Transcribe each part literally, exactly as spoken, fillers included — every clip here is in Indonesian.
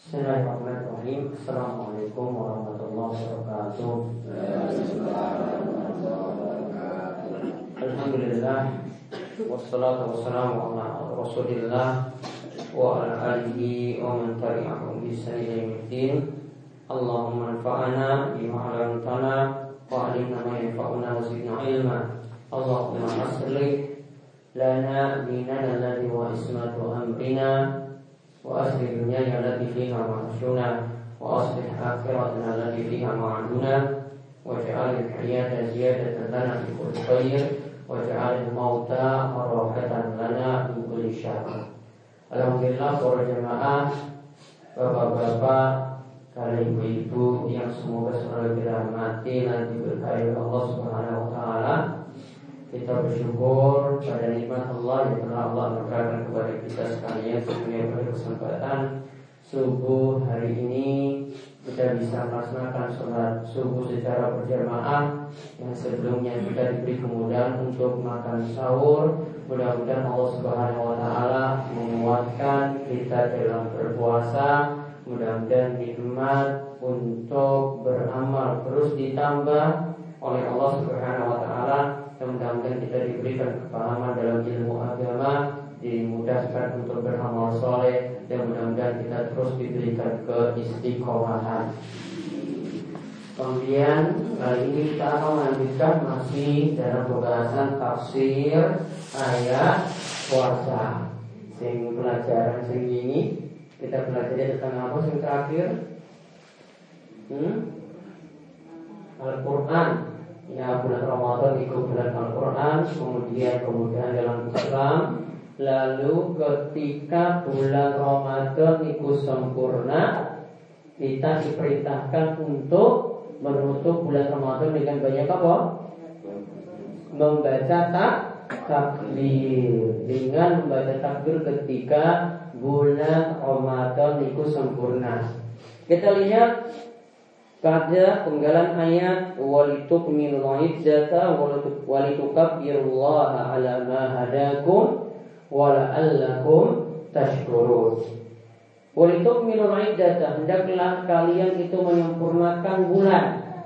Bismillahirrahmanirrahim. Assalamualaikum warahmatullahi wabarakatuh. Alhamdulillah, wassalatu wassalamu ala Rasulillah wa ala alihi wa man tabi'ahum bi ihsan ila yaumiddin. Allahumma anfa'na bima 'allamtana wa 'allimna ma yanfa'una wa zidna ilma. Allahumma aslih lana dinana alladhi wa ismatu amrina wa aslih dunyana allati fiha ma'ashuna wa aslih akhiratana allati fiha ma'aduna waj'al al-hayata ziyadatan lana fi kulli khair waj'al al-mauta rahatan lana min kulli syarr. Alhamdulillah para jemaah, bapak-bapak, kalian ibu-ibu yang semoga selalu dirahmati dan diberkahi Allah Subhanahu wa taala. Kita bersyukur pada nikmat Allah yang telah Allah berikan kepada kita sekalian sehingga pada kesempatan subuh hari ini kita bisa melaksanakan sholat subuh secara berjamaah yang sebelumnya kita diberi kemudahan untuk makan sahur. Mudah-mudahan Allah Subhanahu wa taala menguatkan kita dalam berpuasa. Mudah-mudahan nikmat untuk beramal terus ditambah oleh Allah Subhanahu wa taala. Mudah-mudahan kita diberikan kepahaman dalam ilmu agama, dimudahkan untuk beramal soleh, dan mudah-mudahan kita terus diberikan keistiqomahan. Kemudian kali ini kita akan melanjutkan masih dalam pembahasan tafsir ayat puasa. Sing pelajaran sing ini kita pelajari tentang apa yang terakhir? Hmm? Al-Quran. Ya, bulan Ramadan itu bulan Al-Quran, kemudian kemudian dalam Islam. Lalu ketika bulan Ramadan itu sempurna, kita diperintahkan untuk menutup bulan Ramadan dengan banyak apa? Membaca tak takbir. Dengan membaca takbir ketika bulan Ramadan itu sempurna. Kita lihat pada penggalan ayat walitukmilul iddata walitukabbirullaha ala ma hadakum wa la'allakum tashkurun. Walitukmilul iddata, hendaklah kalian itu menyempurnakan bulan,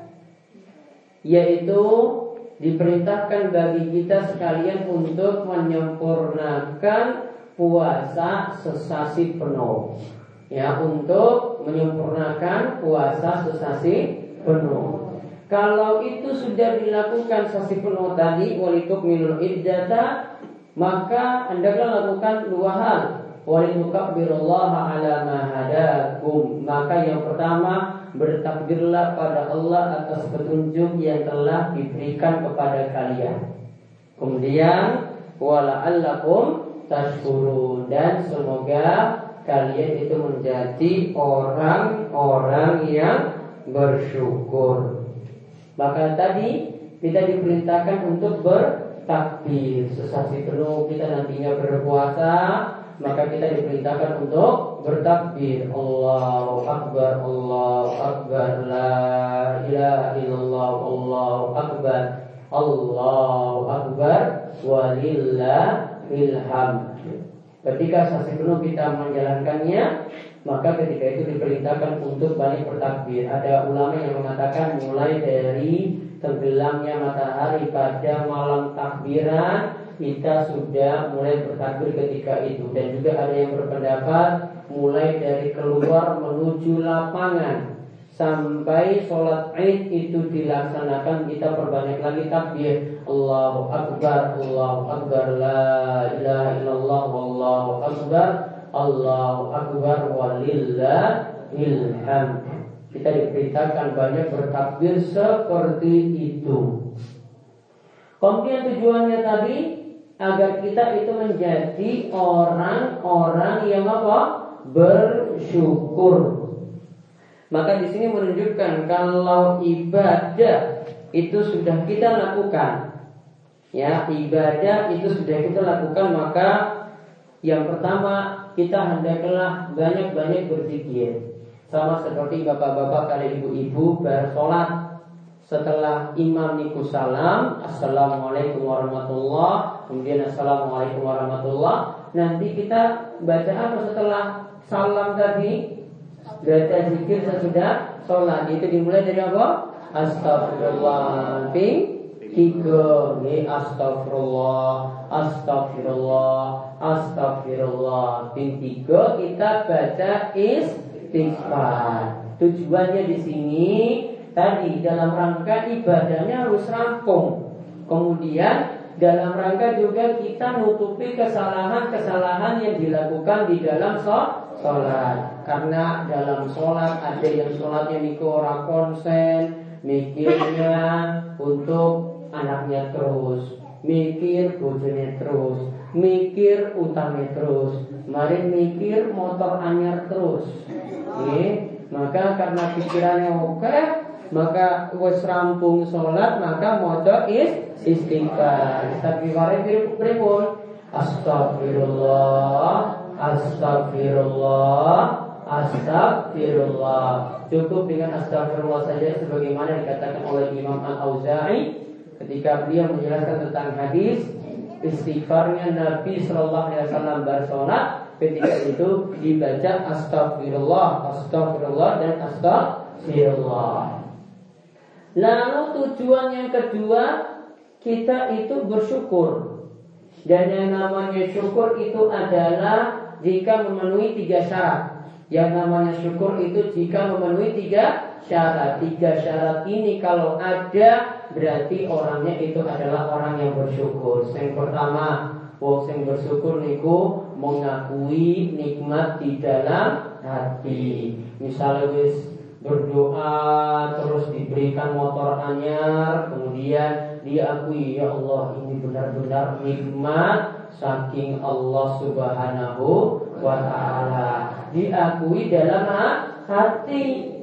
yaitu diperintahkan bagi kita sekalian untuk menyempurnakan puasa sesasi penuh. Ya, untuk menyempurnakan puasa sesasi penuh. Kalau itu sudah dilakukan sesasi penuh tadi, walitukmilul iddata, maka hendaklah lakukan dua hal. Walitukabbirullaha ala ma hadakum, maka yang pertama bertakbirlah pada Allah atas petunjuk yang telah diberikan kepada kalian. Kemudian wala'allakum tashkurun, dan semoga kalian itu menjadi orang-orang yang bersyukur. Maka tadi kita diperintahkan untuk bertakbir sesasi penuh. Kita nantinya berpuasa, maka kita diperintahkan untuk bertakbir. Allahu Akbar, Allahu Akbar, la ilaha illallah, Allahu Akbar, Allahu Akbar, walillahil hamd. Ketika sasi penuh kita menjalankannya, maka ketika itu diperintahkan untuk balik bertakbir. Ada ulama yang mengatakan mulai dari tenggelamnya matahari pada malam takbiran kita sudah mulai bertakbir ketika itu. Dan juga ada yang berpendapat mulai dari keluar menuju lapangan sampai sholat Id itu dilaksanakan, kita perbanyak lagi takbir. Allahu Akbar, Allahu Akbar, la ilaha illallah, wallahu akbar, Allahu Akbar, walillahil hamd. Kita diperintahkan banyak bertakbir seperti itu. Kemudian tujuannya tadi agar kita itu menjadi orang-orang yang apa? Bersyukur. Maka di sini menunjukkan kalau ibadah itu sudah kita lakukan, ya, ibadah itu sudah kita lakukan, maka yang pertama kita hendaklah banyak-banyak berzikir. Sama seperti bapak-bapak kali ibu-ibu bersolat, setelah imam niku salam, assalamualaikum warahmatullah, kemudian assalamualaikum warahmatullah. Nanti kita baca apa setelah salam tadi? Baca zikir sesudah sholat itu dimulai dari apa? Astagfirullah. Ping tiga, nih astagfirullah, astagfirullah, astagfirullah. Ping tiga kita baca istighfar. Tujuannya di sini tadi dalam rangka ibadahnya harus rampung. Kemudian dalam rangka juga kita nutupi kesalahan-kesalahan yang dilakukan di dalam sholat. Karena dalam sholat ada yang sholatnya niku ora konsen, mikirnya untuk anaknya terus, mikir bojone terus, mikir utangnya terus, mari mikir motor anyar terus. Oke, maka karena pikirannya oke, maka wis rampung sholat, maka maca istighfar. Istighfar pripun? Astagfirullah, astagfirullah, astagfirullah. Cukup dengan astagfirullah saja sebagaimana dikatakan oleh Imam Al-Auza'i ketika beliau menjelaskan tentang hadis istighfarnya Nabi Shallallahu Alaihi Wasallam bersolat. Ketika itu dibaca astagfirullah, astagfirullah dan astagfirullah. Lalu tujuan yang kedua, kita itu bersyukur. Dan yang namanya syukur itu adalah jika memenuhi tiga syarat. Yang namanya syukur itu jika memenuhi tiga syarat. Tiga syarat ini kalau ada, berarti orangnya itu adalah orang yang bersyukur. Yang pertama, wong sing bersyukur niku mengakui nikmat di dalam hati. Misalnya wis berdoa terus diberikan motor anyar, kemudian dia akui, ya Allah ini benar-benar nikmat saking Allah Subhanahu wa ta'ala. Diakui dalam hati.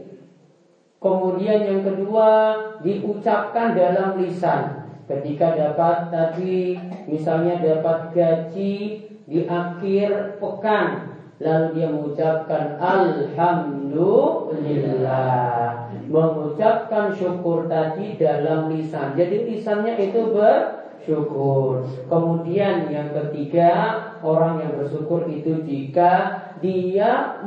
Kemudian yang kedua diucapkan dalam lisan. Ketika dapat tadi misalnya dapat gaji di akhir pekan, lalu dia mengucapkan alhamdulillah, mengucapkan syukur tadi dalam lisan. Jadi lisannya itu bersyukur. Kemudian yang ketiga, orang yang bersyukur itu jika dia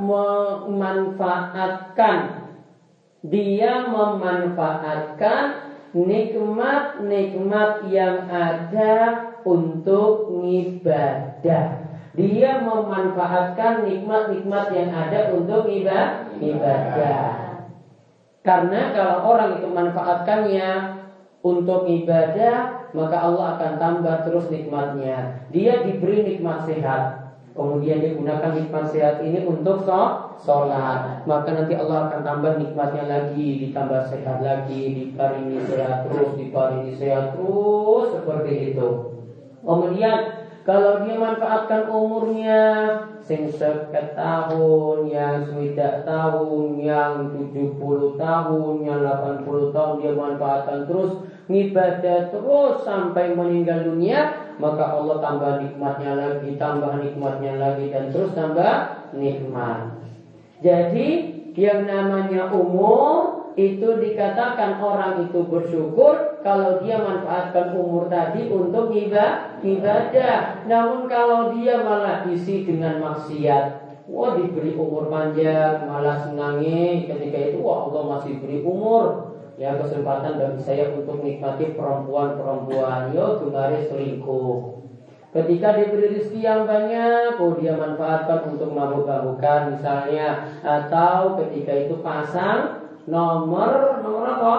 memanfaatkan dia memanfaatkan nikmat-nikmat yang ada untuk ibadah. Dia memanfaatkan nikmat-nikmat yang ada untuk ibadah. Karena kalau orang itu memanfaatkannya untuk ibadah, maka Allah akan tambah terus nikmatnya. Dia diberi nikmat sehat, kemudian dia gunakan nikmat sehat ini untuk sholat, maka nanti Allah akan tambah nikmatnya lagi, ditambah sehat lagi, diparingi sehat terus, diparingi sehat terus, seperti itu. Kemudian kalau dia manfaatkan umurnya sing seket tahun, yang swidak tahun, yang tujuh puluh tahun, yang delapan puluh tahun, dia manfaatkan terus, ngibadah terus sampai meninggal dunia, maka Allah tambah nikmatnya lagi, tambah nikmatnya lagi, dan terus tambah nikmat. Jadi yang namanya umur itu dikatakan orang itu bersyukur kalau dia manfaatkan umur tadi untuk ibadah. Namun kalau dia malah isi dengan maksiat, wah diberi umur panjang malah senangi ketika itu, wah Allah masih beri umur, ya kesempatan bagi saya untuk nikmati perempuan-perempuan, yo gemari selingkuh. Ketika diberi rezeki yang banyak, oh dia manfaatkan untuk mabuk-mabukan misalnya, atau ketika itu pasang nomor nomor apa?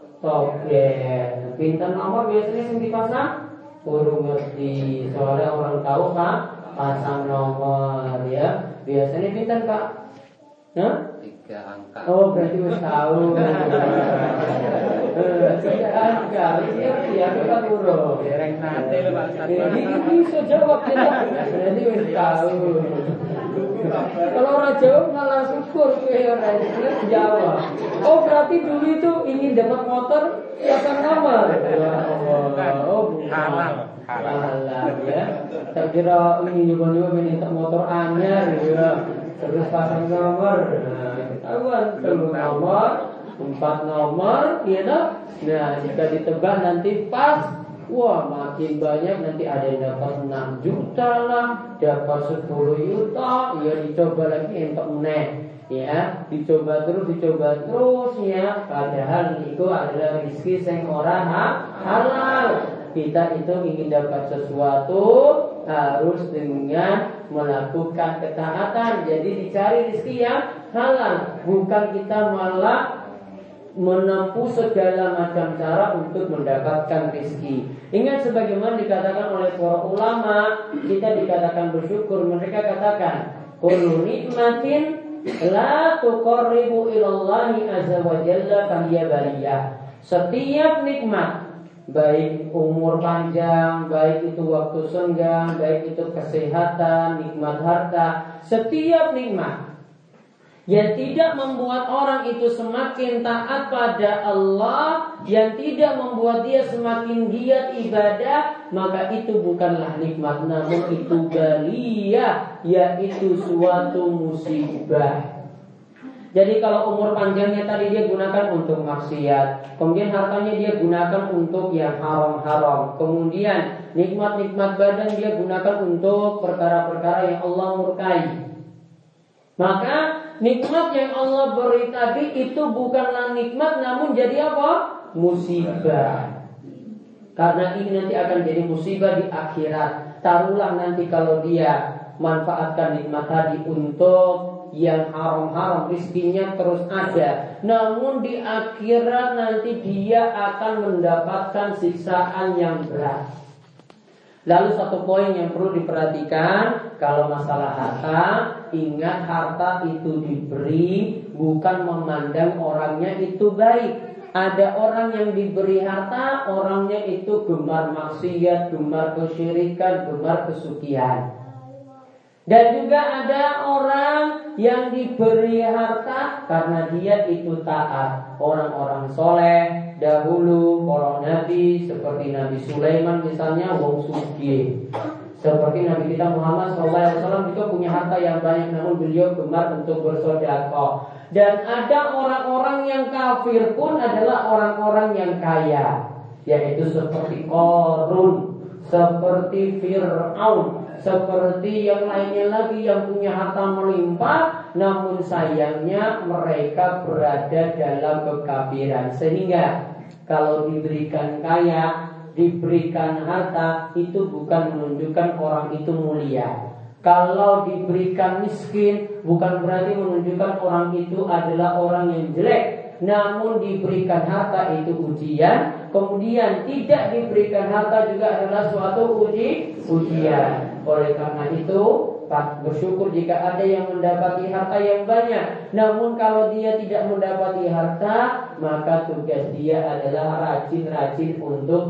Token. Pinten nomor biasanya yang dipasang? Kurang ngerti. Soalnya orang tahu Pak, pasang nomor ya. Biasanya pinten Pak? Hah? Tiga angka. Oh berarti wis tahu. Tiga angka. Iya ya kita kurang. Dereng nate lho Pak. Ini bisa jawab kita. Berarti wis tahu. Kalau orang jawab malah syukur kayak orang jawab. Oh berarti dulu itu ingin dapat motor pasang nomor. Oh halal, halal ya. Tak kira ini nyoba-nyoba minta motor anyar ya. Terus pasang nomor. Tahuan telur nomor, empat nomor, ya toh. Nah jika ditebak nanti pas Wah, makin banyak, nanti ada yang dapat enam juta lah, dapat sepuluh juta, ya dicoba lagi entok meneh. Ya, dicoba terus, dicoba terus ya. Padahal itu adalah rezeki sing ora halal. Kita itu ingin dapat sesuatu harus dengan melakukan ketaatan. Jadi dicari rezeki yang halal, bukan kita malah menempuh segala macam cara untuk mendapatkan rezeki. Ingat sebagaimana dikatakan oleh para ulama, kita dikatakan bersyukur. Mereka katakan, kullu nikmatin la tuqarribu ilallahi azza wa jalla fahiya baliyah. Setiap nikmat, baik umur panjang, baik itu waktu senggang, baik itu kesehatan, nikmat harta, setiap nikmat yang tidak membuat orang itu semakin taat pada Allah, yang tidak membuat dia semakin giat ibadah, maka itu bukanlah nikmat, namun itu baliyah, yaitu suatu musibah. Jadi kalau umur panjangnya tadi dia gunakan untuk maksiat, kemudian hartanya dia gunakan untuk yang haram-haram, kemudian nikmat-nikmat badan dia gunakan untuk perkara-perkara yang Allah murkai, maka nikmat yang Allah beri tadi itu bukanlah nikmat, namun jadi apa? Musibah. Karena ini nanti akan jadi musibah di akhirat. Taruhlah nanti kalau dia manfaatkan nikmat tadi untuk yang haram-haram, rizkinya terus ada, namun di akhirat nanti dia akan mendapatkan siksaan yang berat. Lalu satu poin yang perlu diperhatikan, kalau masalah harta, ingat harta itu diberi bukan memandang orangnya itu baik. Ada orang yang diberi harta, orangnya itu gemar maksiat, gemar kesyirikan, gemar kesucian. Dan juga ada orang yang diberi harta karena dia itu taat. Orang-orang soleh dahulu, para nabi seperti Nabi Sulaiman misalnya, wong sugih. Seperti Nabi kita Muhammad shallallahu alaihi wasallam juga punya harta yang banyak, namun beliau gemar untuk bersedekah. Dan ada orang-orang yang kafir pun adalah orang-orang yang kaya, yaitu seperti Qarun, seperti Fir'aun, seperti yang lainnya lagi yang punya harta melimpah, namun sayangnya mereka berada dalam kekafiran. Sehingga kalau diberikan kaya, diberikan harta, itu bukan menunjukkan orang itu mulia. Kalau diberikan miskin, bukan berarti menunjukkan orang itu adalah orang yang jelek. Namun diberikan harta itu ujian, kemudian tidak diberikan harta juga adalah suatu uji ujian. Oleh karena itu, bersyukur jika ada yang mendapati harta yang banyak. Namun kalau dia tidak mendapati harta, maka tugas dia adalah rajin-rajin untuk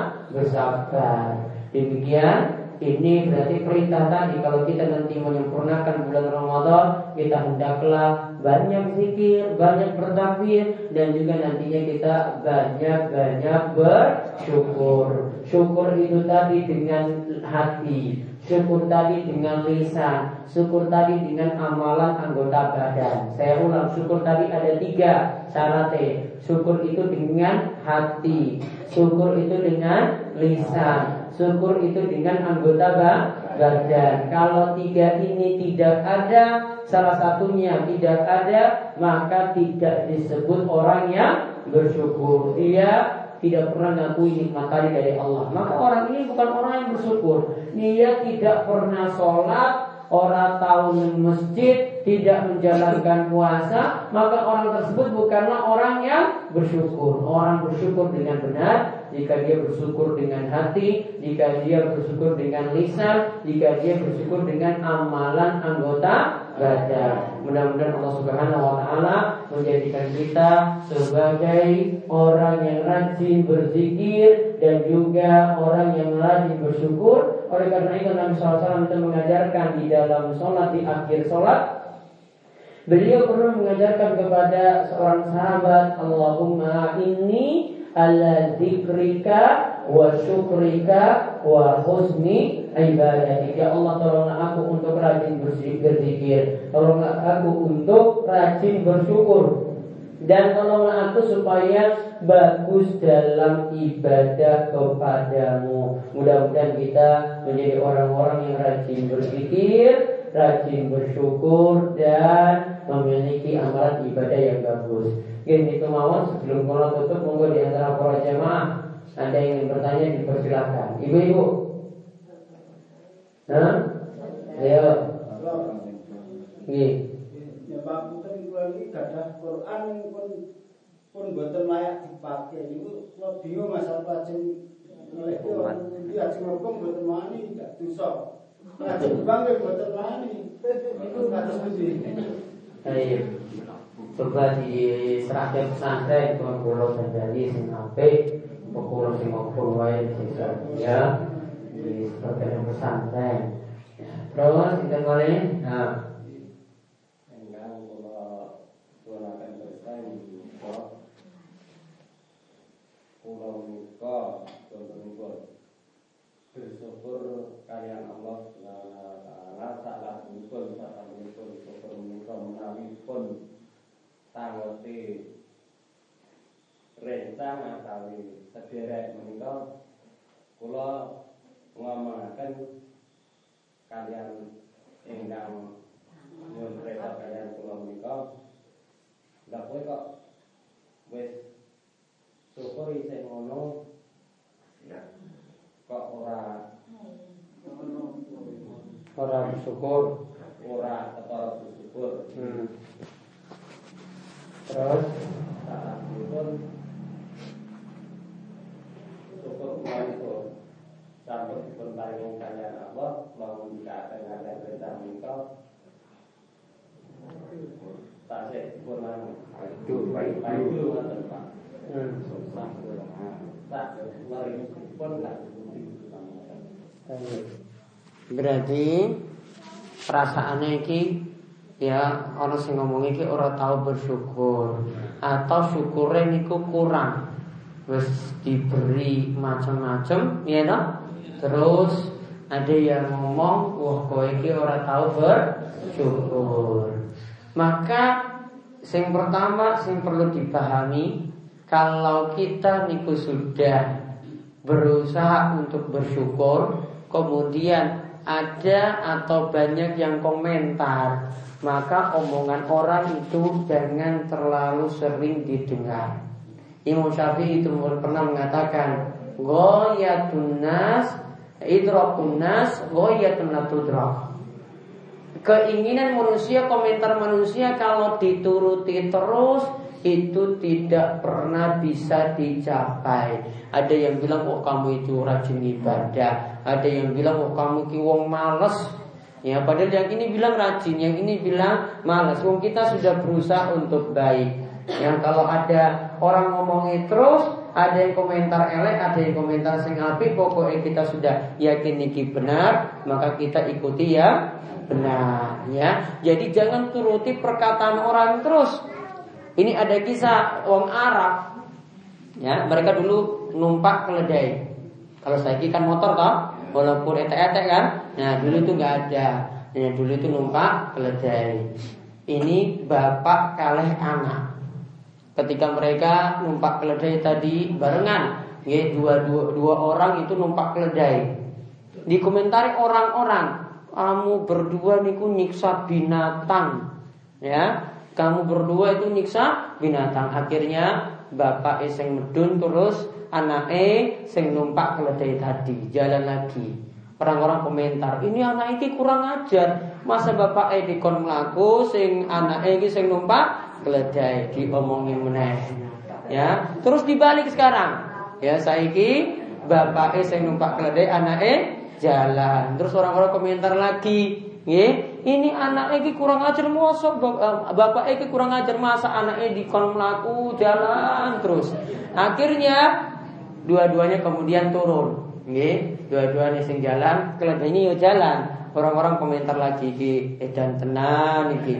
bersabar. Demikian. Ini berarti perintah tadi. Kalau kita nanti menyempurnakan bulan Ramadan, kita hendaklah banyak zikir, banyak bertakbir, dan juga nantinya kita banyak-banyak bersyukur. Syukur itu tadi dengan hati, syukur tadi dengan lisan, syukur tadi dengan amalan anggota badan. Saya ulang, syukur tadi ada tiga syaratnya. Syukur itu dengan hati, syukur itu dengan lisan, syukur itu dengan anggota badan. Kalau tiga ini tidak ada, salah satunya tidak ada, maka tidak disebut orang yang bersyukur. Dia tidak pernah mengakui nikmat tadi dari Allah. Maka orang ini bukan orang yang bersyukur. Dia tidak pernah sholat, orang tahu masjid, tidak menjalankan puasa, maka orang tersebut bukanlah orang yang bersyukur. Orang bersyukur dengan benar jika dia bersyukur dengan hati, jika dia bersyukur dengan lisan, jika dia bersyukur dengan amalan anggota badan. Mudah-mudahan Allah Subhanahu wa taala menjadikan kita sebagai orang yang rajin berzikir dan juga orang yang rajin bersyukur. Oleh karena itu Nabi shallallahu alaihi wasallam itu mengajarkan di dalam sholat, di akhir sholat, beliau pernah mengajarkan kepada seorang sahabat, Allahumma inni ala zikrika wa syukrika wa husni ibadatik. Ya Allah, tolonglah aku untuk rajin berzikir, tolonglah aku untuk rajin bersyukur, Dan tolonglah aku supaya bagus dalam ibadah kepadamu. Mudah-mudahan kita menjadi orang-orang yang rajin berzikir, rajin bersyukur, dan memiliki amalan ibadah yang bagus. Gini itu mawon sebelum kalau tutup, monggo di antara para jamaah ada yang ingin bertanya dipersilakan. Ibu-ibu. Hah? Ayo. Nggih. Ya Pak Putri kula iki gadah Quran pun pun boten layak dipakai. Niku kula bingung masalah lajeng niki orang iki ajeng hukum boten wani gak dosa. Lajeng bangke boten wani. Niku kados pundi? Baik. Coba diserahkan pesantren kon kula sendiri sing apik, kula sing ngopul wae sisa ya. Di sebagian pesantren. Ya, terus kita boleh. Nah, pulau muka bersyukur bersyukur kalian Allah Subhanahu wa taala salah pun salah pun syukur muka menawi pun tangoti rencana kali sederek menika kula ngomongaken kalian ingkang nyuwun perintah kalian kula menika lha kok wis syukur isih ngono kok ora ora bersyukur, ora ketara bersyukur. Hmm. Terus saat itu syukur itu sampai dipun paringi kalian Allah lamun dikatakan kalian perintah menika tasik pun itu baik baik ngoten Pak. Hmm. Berarti perasaannya iki ya orang sing ngomong iki ora tahu bersyukur atau syukure niku kurang. Wis diberi macam-macam ya toh? Terus ada yang ngomong wah kowe iki ora tahu bersyukur. Maka sing pertama sing perlu dipahami, kalau kita niku sudah berusaha untuk bersyukur, kemudian ada atau banyak yang komentar, maka omongan orang itu jangan terlalu sering didengar. Imam Syafi'i itu pernah mengatakan, ghoyatun nas idrakun nas ghoyatun la tudrak. Keinginan manusia, komentar manusia kalau dituruti terus itu tidak pernah bisa dicapai. Ada yang bilang oh kamu itu rajin ibadah, ada yang bilang oh kamu ki wong males. Ya, padahal yang ini bilang rajin, yang ini bilang males. Wong kita sudah berusaha untuk baik. Yang kalau ada orang ngomongin terus, ada yang komentar elek, ada yang komentar sing apik, pokoknya kita sudah yakin iki benar, maka kita ikuti ya benar ya. Jadi jangan turuti perkataan orang terus. Ini ada kisah wong Arab. Ya, mereka dulu numpak keledai. Kalau saya kan motor toh, walaupun etek-etek kan. Nah, dulu itu enggak ada. Nah, dulu itu numpak keledai. Ini bapak kalih anak. Ketika mereka numpak keledai tadi barengan, ya, dua, dua, dua orang itu numpak keledai. Dikomentari orang-orang, kamu berdua niku nyiksa binatang. Ya. Kamu berdua itu nyiksa binatang. Akhirnya bapak sing medun terus anake sing numpak keledai tadi jalan lagi. Orang-orang komentar, ini anak iki kurang ajar. Masa bapak e dikon mlaku sing anake iki sing numpak keledai diomongin meneh. Ya, terus dibalik sekarang. Ya, saiki bapak e sing numpak keledai anake jalan. Terus orang-orang komentar lagi, nggih, ini anak iki kurang ajar mosok bapak iki kurang ajar masa anaknya dikon mlaku jalan terus. Akhirnya dua-duanya kemudian turun. Nggih, dua-duanya sing jalan, keledainya yo jalan. Orang-orang komentar lagi iki edan tenan iki.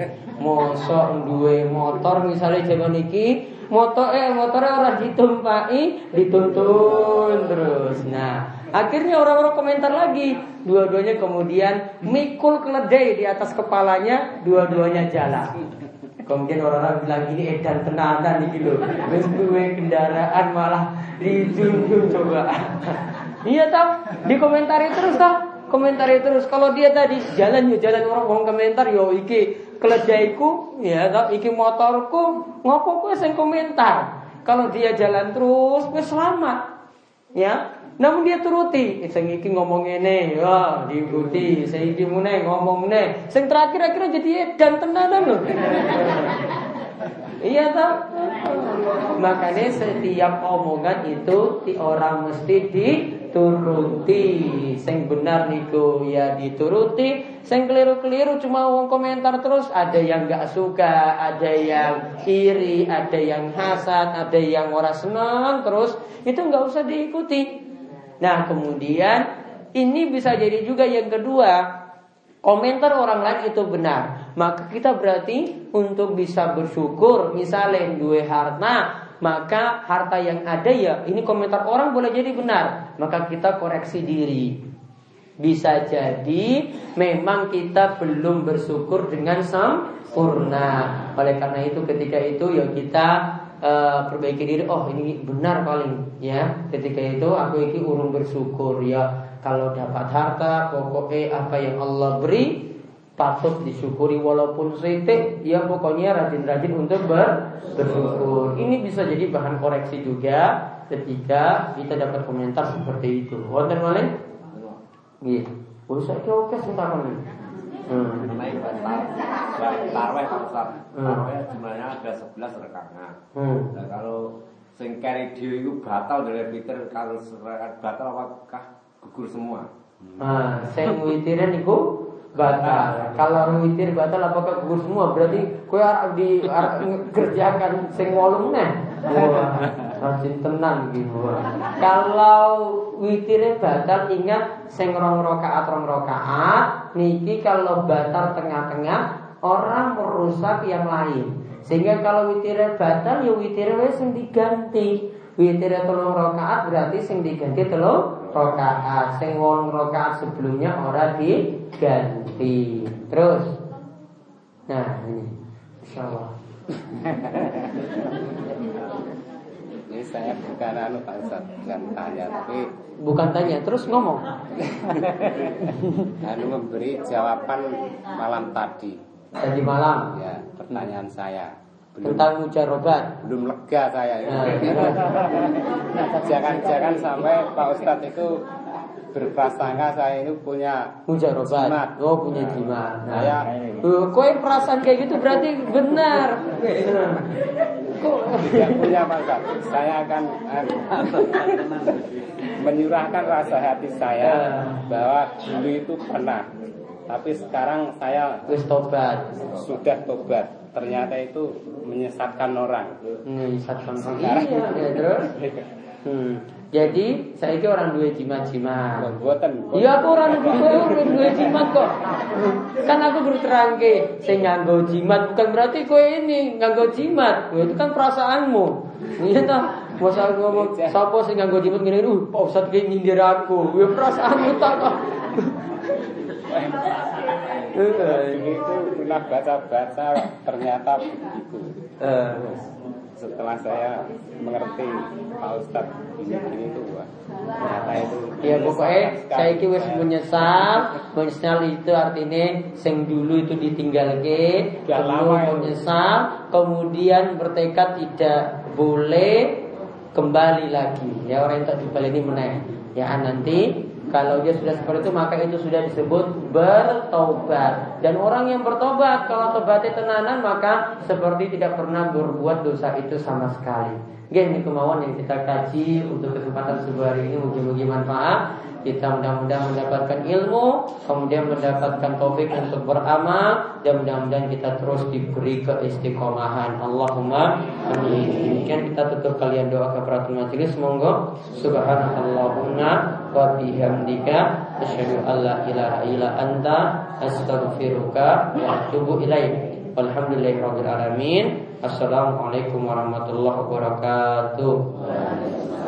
Mosok duwe motor misalnya zaman iki, motor eh motornya ora ditumpaki, dituntun terus. Nah, akhirnya orang-orang komentar lagi, dua-duanya kemudian mikul keledai di atas kepalanya, dua-duanya jalan. Kemudian orang-orang bilang ini edan tenanan gitu. Wis duwe kendaraan malah dijunjung coba. Iya toh, dikomentari terus toh. Komentari terus. Kalau dia tadi jalan yo jalan orang ngomong komentar yo iki keledaiku ya toh, iki motorku, ngopo kowe sing komentar. Kalau dia jalan terus wis selamat. Ya. Namun dia turuti, sing iki ngomong ngene, ya diikuti, sing iki mune ngomong ngene. Sing terakhir akhirnya jadi edan tenanan lho. Iya toh? Makanya setiap omongan itu orang mesti dituruti. Sing benar niku ya dituruti, sing keliru-keliru cuma wong komentar terus, ada yang enggak suka, ada yang iri, ada yang hasad, ada yang ora senang terus, itu enggak usah diikuti. Nah kemudian ini bisa jadi juga yang kedua, komentar orang lain itu benar, maka kita berarti untuk bisa bersyukur. Misalnya dua harta, maka harta yang ada ya ini komentar orang boleh jadi benar, maka kita koreksi diri. Bisa jadi memang kita belum bersyukur dengan sempurna. Oleh karena itu ketika itu ya kita Uh, perbaiki diri. Oh ini benar paling ya. Ketika itu aku iki urung bersyukur ya. Kalau dapat harta pokoknya apa yang Allah beri patut disyukuri walaupun sedikit. Ya pokoknya rajin-rajin untuk ber bersyukur. Ini bisa jadi bahan koreksi juga ketika kita dapat komentar seperti itu. Wonten malih? Nggih. Wis saiki oke sing takon. Hmm. Mengenai tarawih Ustaz. Tarawih jumlahnya ada sebelas rakaat. Hmm. Nah, kalau sing kari dhewe iku batal dari witir, kalau batal apakah gugur semua? Nah, sing witiran niku batal. Kalau witir batal apakah gugur semua? Berarti kowe arep di arep kerjakan sing wolung neh. Wah, rajin tenan iki. Kalau witirnya batal, ingat sing rong rakaat rong rakaat niki kalau batal tengah-tengah orang merusak yang lain. Sehingga kalau witirnya batal ya witirnya wis sing diganti. Witirnya telung rakaat berarti sing diganti telung rakaat. Sing wolung rakaat sebelumnya ora diganti. Terus nah ini insyaallah. Ini saya bukan anu Pak Ustaz, bukan tanya tapi bukan tanya, terus ngomong. Anu memberi jawaban malam tadi. Tadi malam. Ya, pertanyaan saya. Belum, tentang mujarobat. Belum lega saya itu. Nah. Jangan-jangan sampai Pak Ustaz itu berprasangka saya itu punya mujarobat. Jimat. Oh, punya jimat. Nah, saya uh, kowe perasaan kayak gitu berarti benar. Kok tidak punya Pak Ustaz. Saya akan menyurahkan rasa hati saya bahwa dulu itu pernah. Tapi sekarang saya wis tobat. Sudah tobat. Ternyata itu menyesatkan orang. Menyesatkan orang. Iya, ya, terus. Hmm. Jadi saya ini orang dua jimat-jimat. Iya aku orang dua dua jimat kok. Kan aku berterangke, saya nganggo jimat bukan berarti kowe ini nganggo jimat. Itu kan perasaanmu. Iya toh. Masa aku ngomong sapa sing nganggo jimat ngene, uh, Pak Ustaz ki nyindir aku. Ya perasaanmu tak kok. Itu pernah baca-baca ternyata begitu. Uh. Setelah saya mengerti Pak Ustaz ini itu wah, ternyata itu. Ya pokoknya saya iki wis menyesal. Menyesal itu artinya sing dulu itu ditinggalke, lalu menyesal, kemudian bertekad tidak boleh kembali lagi. Ya orang yang tak dibalik ini meneh. Ya nanti kalau dia sudah seperti itu maka itu sudah disebut bertobat. Dan orang yang bertobat kalau tobatnya tenanan maka seperti tidak pernah berbuat dosa itu sama sekali. Ini kemauan yang kita kaji untuk kesempatan sebuah hari ini. Mungkin-mungkin manfaat. Kita mudah-mudahan mendapatkan ilmu, kemudian mendapatkan taufik untuk beramal, dan mudah-mudahan kita terus diberi keistiqomahan. Allahumma amin. Demikian kita tutup kalian doa kafaratul majelis. Monggo. Subhanallahumma wa bihamdika asyhadu an la ilaha illa anta astaghfiruka wa atubu ilaik. Walhamdulillahirabbil alamin. Assalamualaikum warahmatullahi wabarakatuh.